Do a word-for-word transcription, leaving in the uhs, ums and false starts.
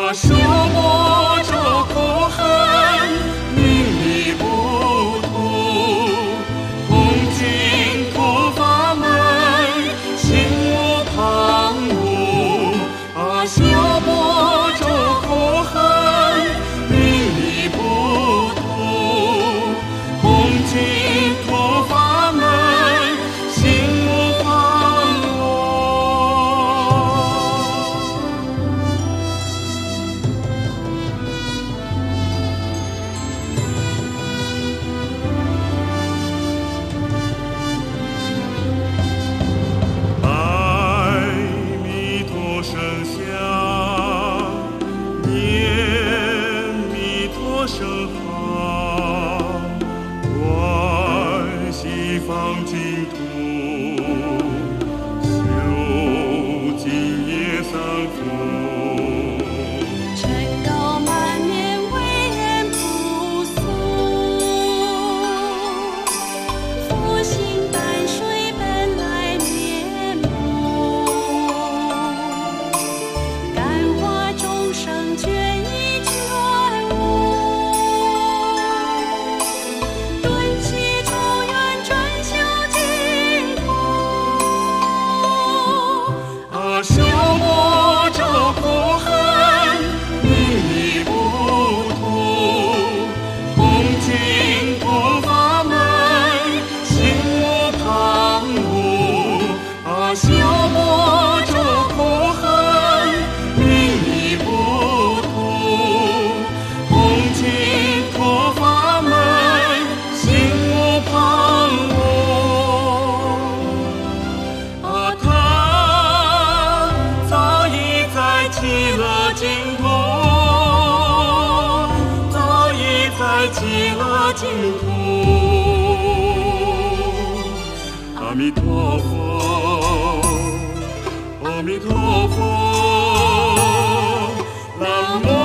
修我这苦恨，名利不图，恭敬土法门，心无旁骛。啊，修我这苦恨，名利不图，恭敬土法门，心无旁骛。弥陀圣像，念弥陀圣号，观西方净土，修净业三福。 尘垢满面为朴素，佛性淡水本来面目，感化众生决意觉悟，顿起诸愿专修净土。 啊，修我这苦恨，名利不图，恭敬土法门，心无旁骛。啊，修我这苦恨，名利不图，恭敬土法门，心无旁骛。啊，他早已在极乐净土，早已在极乐净土。阿弥陀佛，阿弥陀佛，南无